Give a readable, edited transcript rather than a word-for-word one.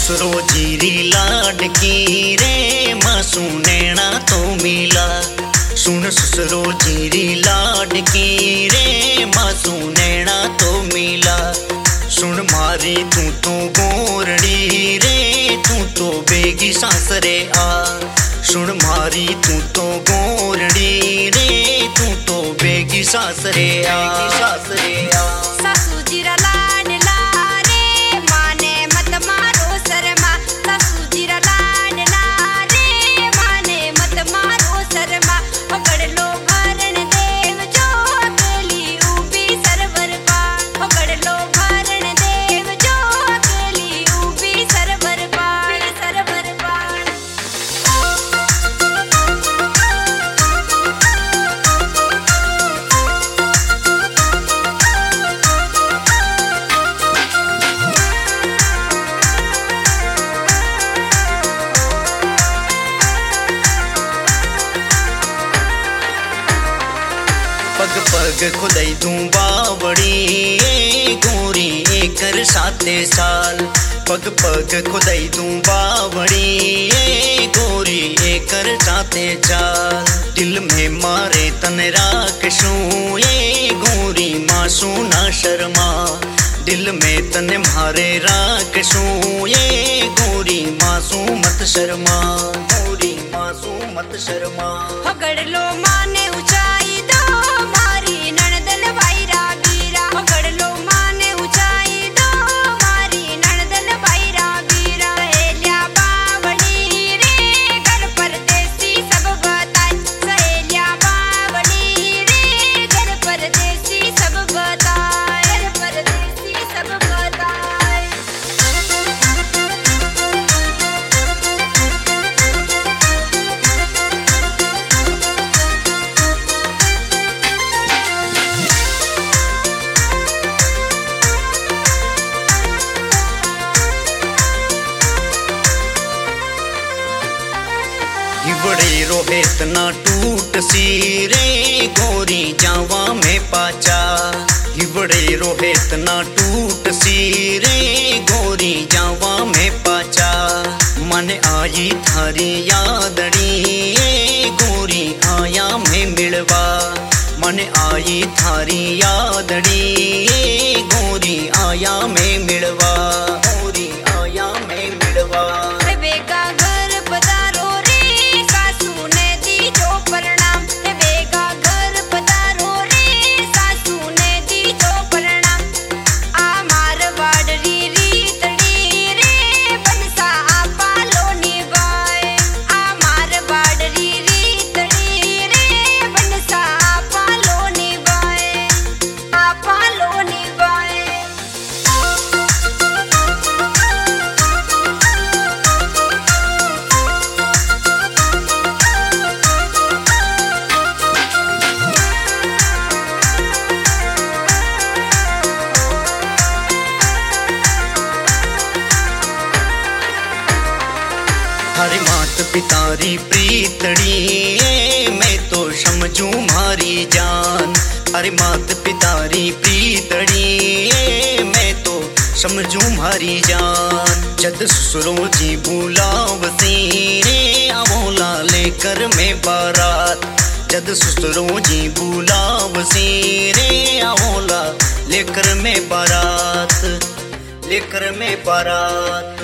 ससुरो जीरी लाडकी रे मासू नैना तो मिला। सुन ससुरो जीरी लाडकी रे मासू नैना तो मिला। सुन मारी तू तो गोरड़ी रे तू तो बेगी सासरे आ। सुन मारी तू तो गोरड़ी रे तू तो बेगी सासरे आ। सासरे आ सासू जीरा लाड ला रे माने मत मारो शर्मा। सासू जीरा लाड ला रे माने मत मारो शर्मा। पकड़ लो भरण देव जो अकेली ऊबी सरवर पार। पकड़ लो भरण देव जो अकेली ऊबी सरवर पार। सरवर पार पग पग खुदाई दूं बावड़ी गोरी एकर साते साल। पग पग खुदाई दूं बावड़ी गोरी एकर साते चाल। दिल में मारे तन राखशूं ये गोरी मासू ना शर्मा। दिल में तन मारे राखशूं ये गोरी मासू मत शर्मा। गोरी मासू मत शर्मा। पकड़ लो माने ऊंचाई दो मारी नणदल भाईरा बीरा। पकड़ लो माने ऊंचाई दो मारी नणदल भाईरा बीरा। सहेलिया बावड़ी रे घर परदेसी सब बताए। सहेलिया बावड़ी रे घर परदेसी सब बताए। घर परदेसी सब बताए। बड़े रोहित ना टूट सी रे गोरी जावा में पाचा। बड़े रोहित ना टूट सी रे गोरी जावा में पाचा। मन आई थारी यादड़ी गोरी आया में मिलवा। मन आई थारी यादड़ी गोरी आया में मिलवा। गोरी आया में मिलवा। बेगा घर पधारो रे सासू ने दी जो प्रणाम। बेगा घर पधारो रे सासू ने दी जो प्रणाम। आ मारवाड़ी रीतड़ी रे बनसा आपा लो निभाए। आ मारवाड़ी रीतड़ी रे बनसा आपा लो निभाए। आपा लो निभाए। हरे मात पितारी प्रीतड़ी मैं तो समझू मारी जान। हरे मात पितारी प्रीतड़ी मैं तो समझू मारी जान। जद ससुरो जी बुलावसी रे अमोला लेकर मैं बारात। जद ससुरो जी बुलावसी रे अमोला लेकर मैं बारात। लेकर मैं बारात।